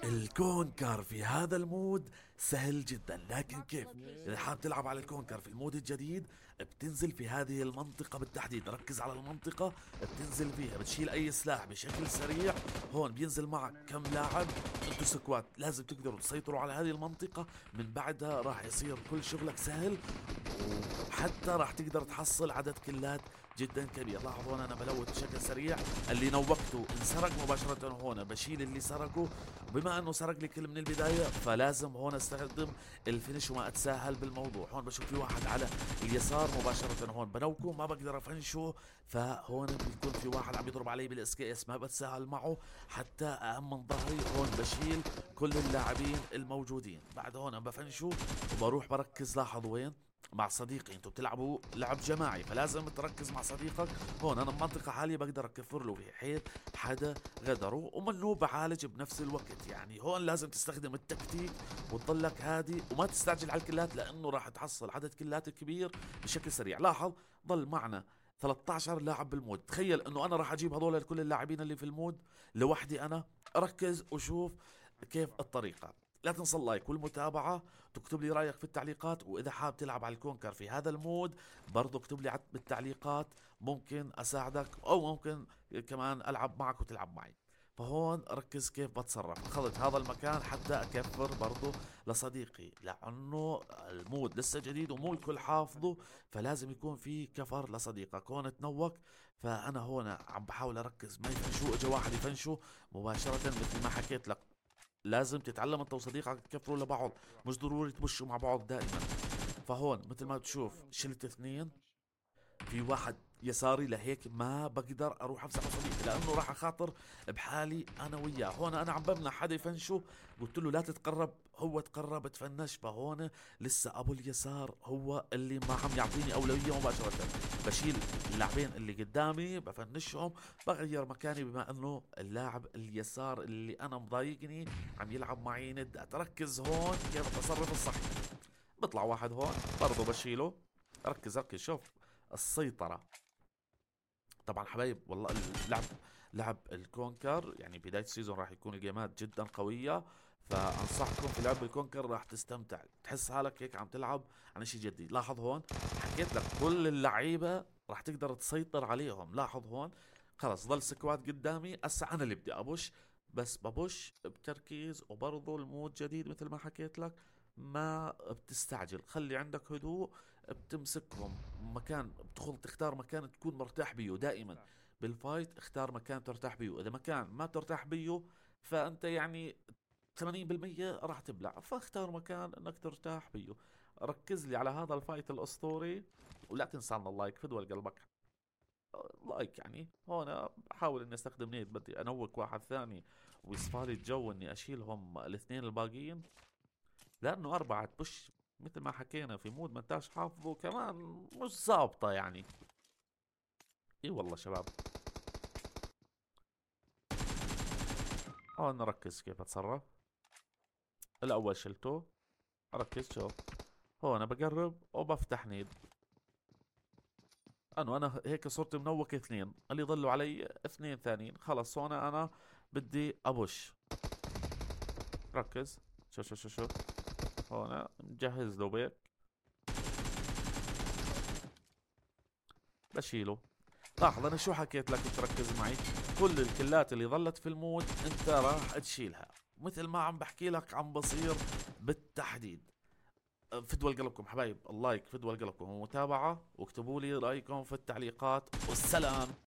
الكونكر في هذا المود سهل جدا، لكن كيف؟ إذا حاب تلعب على الكونكر في المود الجديد، بتنزل في هذه المنطقة بالتحديد. ركز على المنطقة، بتنزل فيها بتشيل أي سلاح بشكل سريع. هون بينزل معك كم لاعب، انتو سكوات لازم تقدروا تسيطروا على هذه المنطقة. من بعدها راح يصير كل شغلك سهل، وحتى راح تقدر تحصل عدد كلات جدا كبير. لاحظوا هون انا بلوت بشكل سريع، اللي نوقته انسرق مباشرة. هون بشيل اللي سرقه، وبما انه سرق لي كل من البداية فلازم هون استخدم الفينش وما اتساهل بالموضوع. هون بشوف في واحد على اليسار مباشرة، هون بنوكه ما بقدر افنشه، فهون بيكون في واحد عم يضرب علي بالاس كي اس، ما بتساهل معه حتى أأمن ظهري. هون بشيل كل اللاعبين الموجودين. بعد هون بفنشه وبروح بركز. لاحظوا وين؟ مع صديقي. انتوا بتلعبوا لعب جماعي فلازم تركز مع صديقك. هون انا بمنطقة حالية بقدر اكفر له بحيث حدا غدره ومنه بعالج بنفس الوقت. يعني هون لازم تستخدم التكتيك وتضلك هادي وما تستعجل على الكلات، لانه راح تحصل عدد كلات كبير بشكل سريع. لاحظ ضل معنا 13 لاعب بالمود. تخيل انه انا راح اجيب هذول كل اللاعبين اللي في المود لوحدي انا. ركز وشوف كيف الطريقة. لا تنسى اللايك والمتابعة، تكتب لي رأيك في التعليقات. وإذا حاب تلعب على الكونكر في هذا المود برضو اكتب لي بالتعليقات، ممكن أساعدك أو ممكن كمان ألعب معك وتلعب معي. فهون ركز كيف بتصرف. أخذت هذا المكان حتى أكفر برضو لصديقي، لأنه المود لسه جديد ومو الكل حافظه، فلازم يكون في كفر لصديقك. هون تنوك، فأنا هون عم بحاول أركز ما يفنشوا. إجا واحد يفنشوا مباشرة مثل ما حكيت لك. لازم تتعلم انت وصديقك تكفروا لبعض، مش ضروري تبشوا مع بعض دائما. فهون مثل ما بتشوف شلت اثنين، في واحد يساري، لهيك ما بقدر اروح افزع صديقي لانه راح اخاطر بحالي انا وياه. هون انا عم بمنع حدا يفنشه، قلت له لا تتقرب، هو تقرب تفنش. فهون لسه ابو اليسار هو اللي ما عم يعطيني اولويه مباشره. بشيل اللاعبين اللي قدامي بفنشهم، بغير مكاني بما انه اللاعب اليسار اللي انا مضايقني عم يلعب معي ند. اتركز هون كيف التصرف الصحيح. بيطلع واحد هون برضه بشيله. ركز ركز شوف السيطرة. طبعا حبايب والله لعب الكونكر يعني بداية السيزون راح يكون الجيمات جدا قوية. فانصحكم في لعب الكونكر، راح تستمتع، تحس حالك هيك عم تلعب عن شيء جديد. لاحظ هون حكيت لك كل اللعيبة راح تقدر تسيطر عليهم. لاحظ هون خلص ضل سكواد قدامي، هسا انا اللي بدي ابش، بس ببش بتركيز. وبرضه المود جديد مثل ما حكيت لك، ما بتستعجل، خلي عندك هدوء. بتمسكهم مكان، بتدخل تختار مكان تكون مرتاح بيه دائما. بالفايت اختار مكان ترتاح بيه. اذا مكان ما ترتاح بيه فانت يعني 80% راح تبلع. فاختار مكان انك ترتاح بيه. ركز لي على هذا الفايت الاسطوري، ولا تنسى عنا اللايك فدوى قلبك. لايك يعني هون احاول اني استخدم نيت، بدي انوك واحد ثاني ويصفالي الجو اني اشيلهم الاثنين الباقيين، لانه اربعة بوش مثل ما حكينا في مود ما انتاش حافظه كمان مش ظابطة يعني. اي والله شباب. هون نركز كيف اتصرف. الاول شلته. ركز شوف، هون بقرب وبفتح نيد. انا هيك صرت منوك اثنين، اللي ضلوا علي اثنين ثانيين. خلص هون انا بدي ابش. ركز. شو هون مجهز له بيك، بشيله. لاحظ انا شو حكيت لك تركز معي. كل الكلات اللي ظلت في المود انت راح تشيلها، مثل ما عم بحكي لك عم بصير بالتحديد. فدوا قلبكم حبايب، اللايك فدوا قلبكم ومتابعة، واكتبوا لي رأيكم في التعليقات. والسلام.